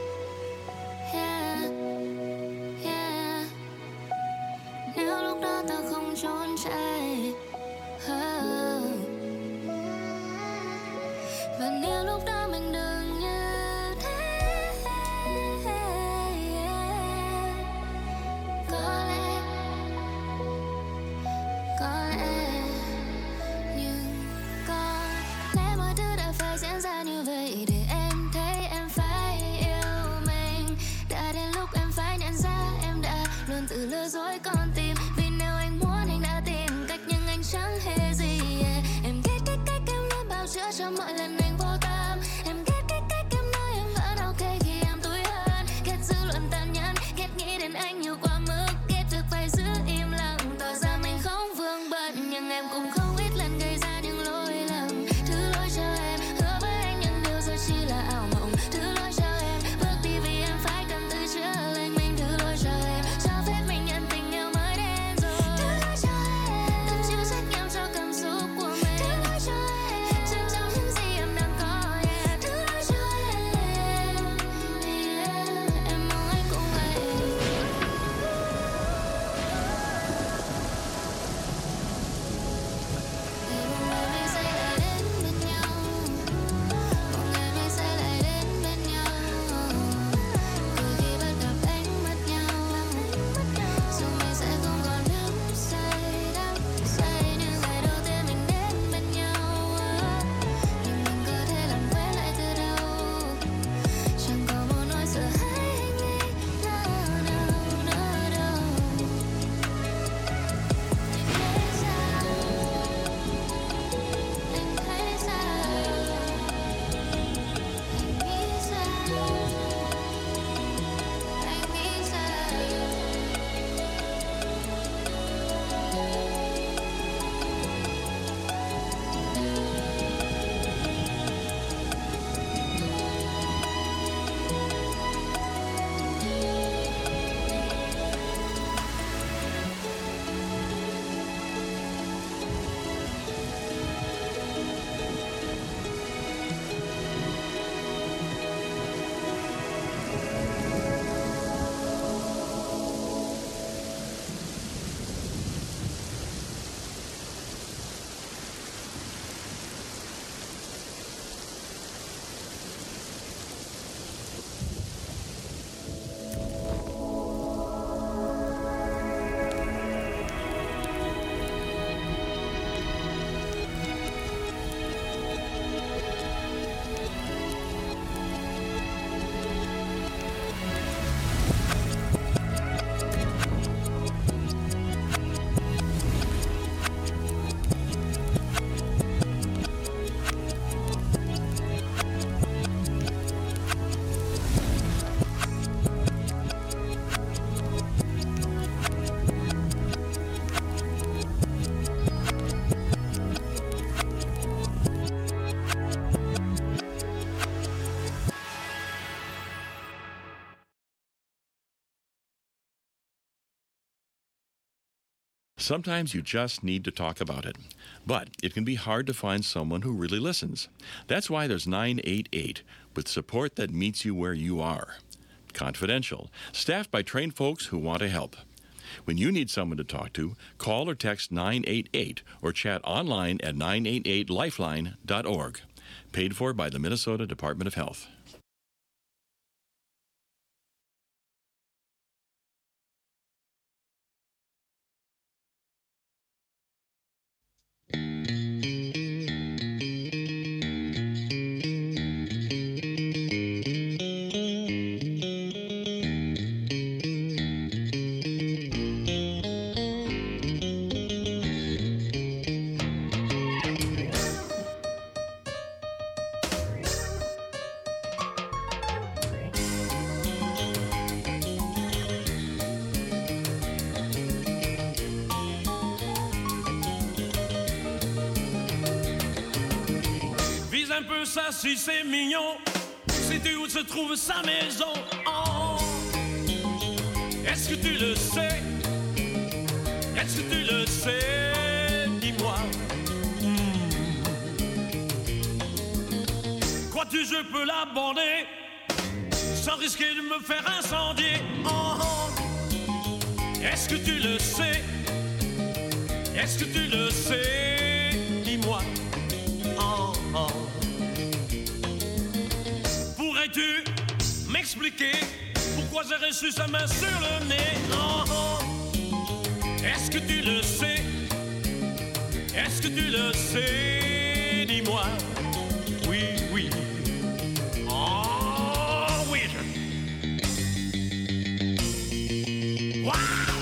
Nếu lúc đó ta không trốn chạy, và nếu lúc đó mình đừng như thế. Có lẽ nhưng có lẽ mọi thứ đã phải diễn ra như vậy để em thấy em phải yêu mình. Đã đến lúc em phải nhận ra em đã luôn tự lừa dối con tim. Vì nếu anh muốn anh đã tìm cách nhưng anh chẳng hề gì. Em ghét cái cách em luôn bào chữa cho mọi lần anh vô tâm. Em ghét cái Sometimes you just need to talk about it. But it can be hard to find someone who really listens. That's why there's 988, with support that meets you where you are. Confidential, staffed by trained folks who want to help. When you need someone to talk to, call or text 988 or chat online at 988lifeline.org. Paid for by the Minnesota Department of Health. Un peu ça si c'est mignon. Sais-tu où se trouve sa maison? Oh. Est-ce que tu le sais? Est-ce que tu le sais? Dis-moi. Crois-tu je peux l'aborder sans risquer de me faire incendier? Oh. Est-ce que tu le sais? Est-ce que tu le sais? Dis-moi. Oh, oh. Pourrais-tu m'expliquer pourquoi j'ai reçu sa main sur le nez? Oh, oh. Est-ce que tu le sais? Est-ce que tu le sais? Dis-moi. Oui, oui. Oh, oui. Wow!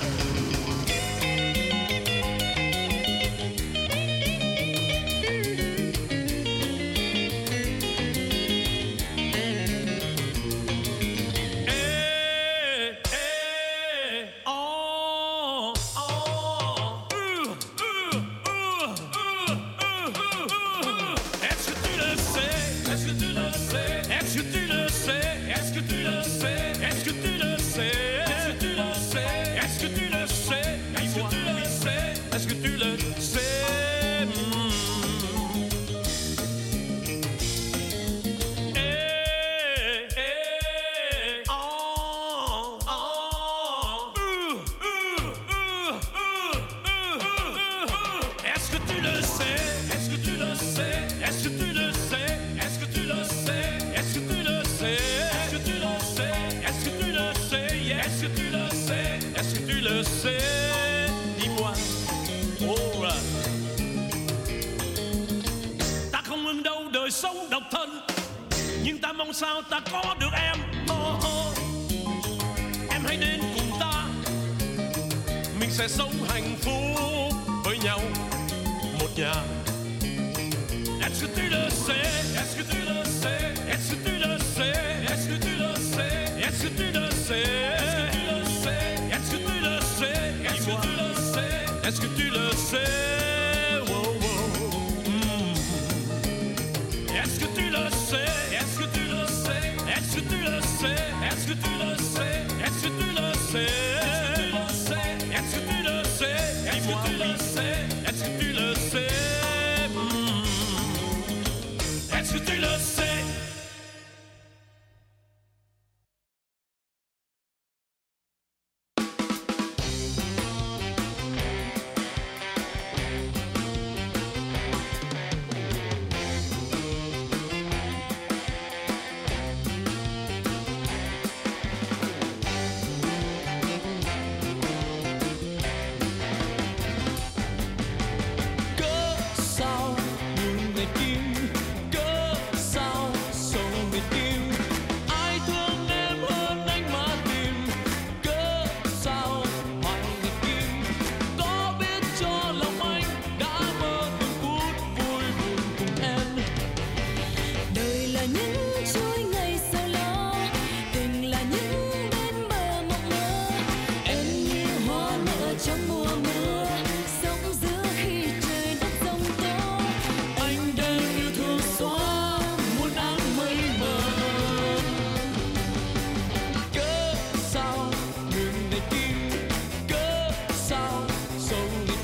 Sao ta có được em? Oh, oh. Em hãy đến cùng ta, mình sẽ sống hạnh phúc với nhau một nhà. Est-ce que tu le sais? Est-ce que tu le sais? Est-ce que tu le sais? Est-ce que tu le sais? Est-ce que tu le sais? Est-ce que tu le sais? Est-ce que tu le sais? Est-ce que tu le sais? Oh, oh. Est-ce que tu le sais? Est-ce que tu le sais? Est-ce que tu le sais? Est-ce que tu le sais? Est-ce que tu le sais? Est-ce que tu le sais? Est-ce que tu le sais? Est-ce que tu le sais? Est-ce que tu le sais? Slowly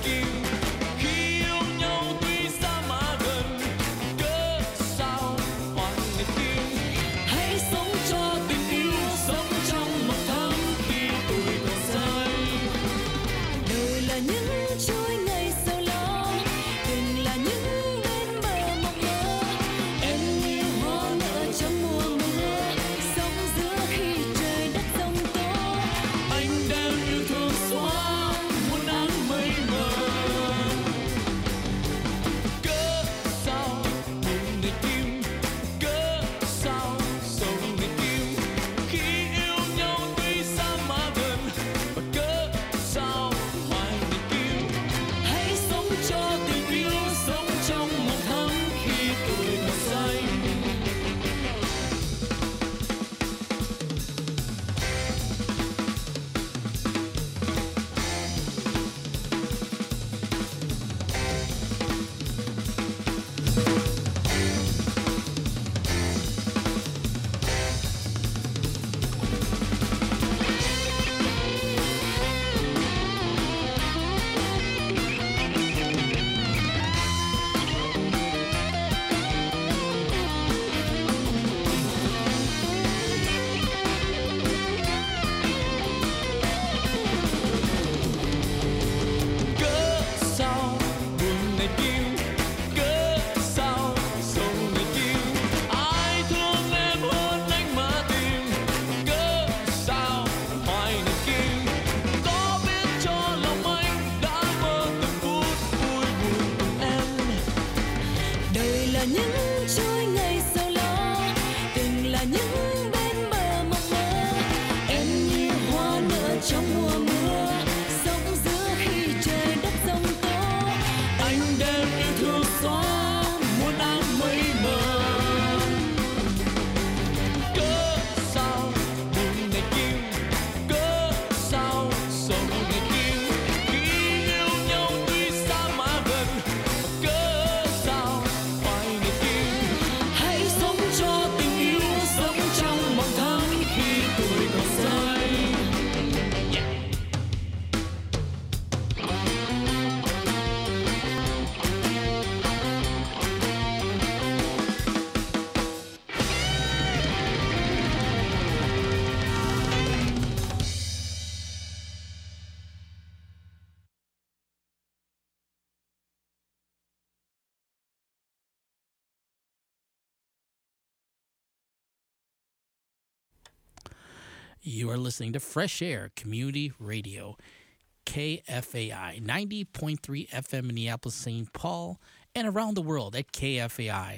You are listening to Fresh Air Community Radio, KFAI, 90.3 FM Minneapolis, St. Paul, and around the world at kfai.org.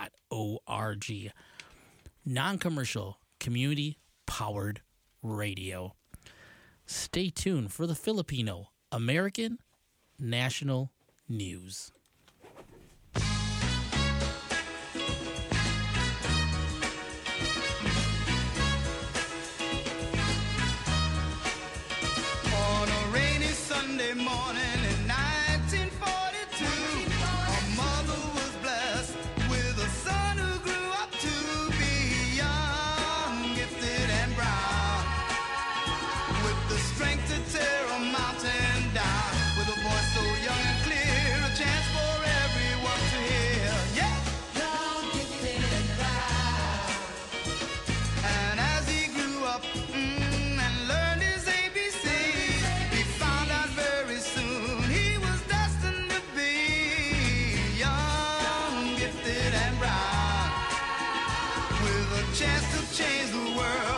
Non-commercial, community-powered radio. Stay tuned for the Filipino American National News. On a rainy Sunday morning in 1942, a mother was blessed with a son who grew up to be young, gifted and brown, with the strength to tear a mountain down, with a voice so young and clear, a chance for everyone to hear. Yeah! Young, gifted and brown. And as he grew up and learned his ABC, he found out very soon he was destined to be young, gifted and brown, with a chance to change the world.